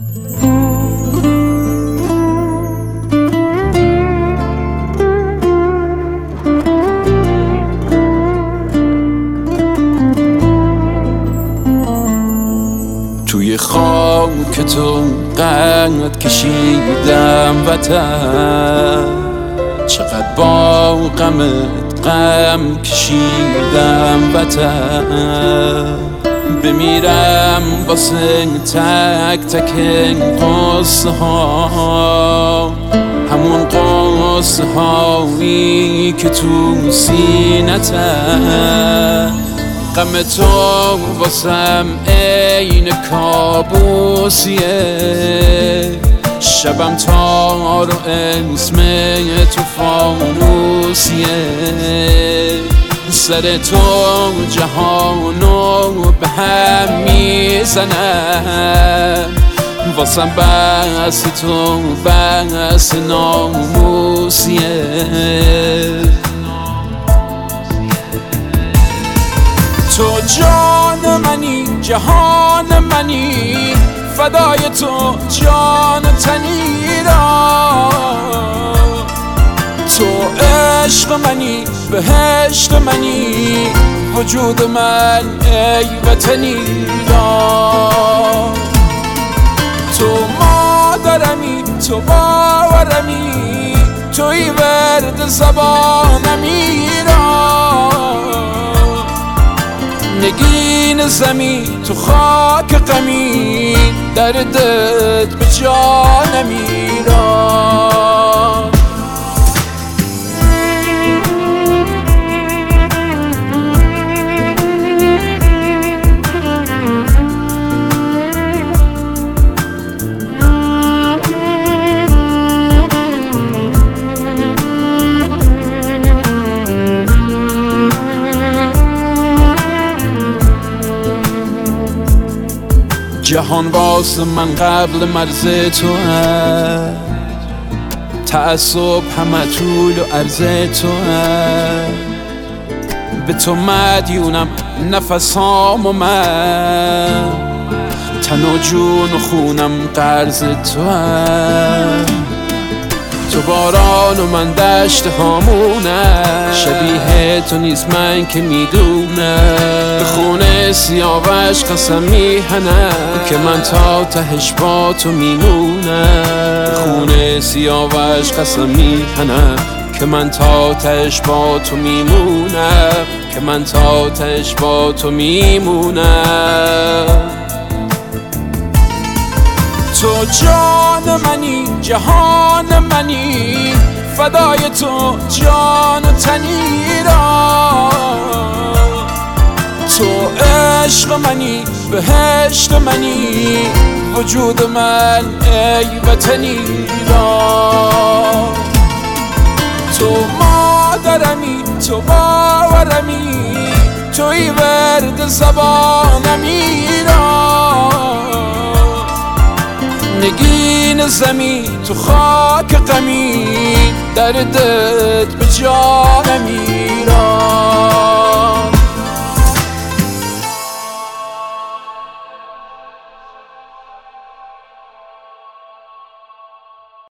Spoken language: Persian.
توی خاک تو قد کشیدم وطن، چقدر با غمت غم کشیدم وطن. بمیرم واسه تک تک قصه ها، همون قصه هایی که تو سینته. غم تو واسم عین کابوسیه، شبم تار و اسم تو فانوسیه. سر تو جهانو به هم میزنم، واسم بس تو بس ناموسیه. تو جان منی جهان منی، فدای تو جان و تنی را. تو عشق منی بهشت منی، وجود من ای وطنی را. تو مادرمی تو باورمی، توی ورد زبانمی را. نگین زمین تو خاک غمی، دردت به جانم میران. جهان واسه من قبل مرز تو هست، تعصب همه طول و عرض تو هست. به تو مدیونم نفسام و من، تن و جون و خونم قرض تو هست. تو باران و من دشت هامونم، شبیه تو نیست من که میدونم. به خونه سیاوش قسم میهنم که من تا تهش با تو میمونم. به خونه سیاوش قسم میهنم که من تا تهش با تو میمونم، که من تا تهش با تو میمونم. تو جان منی جهان منی، فدای تو جان و تنی را. تو عشق منی بهشت منی، وجود من ای وطنی را. تو مادرمی تو باورمی، توی ورد زبانمی را. نگین زمین تو خاک غمی، دردت به جانمی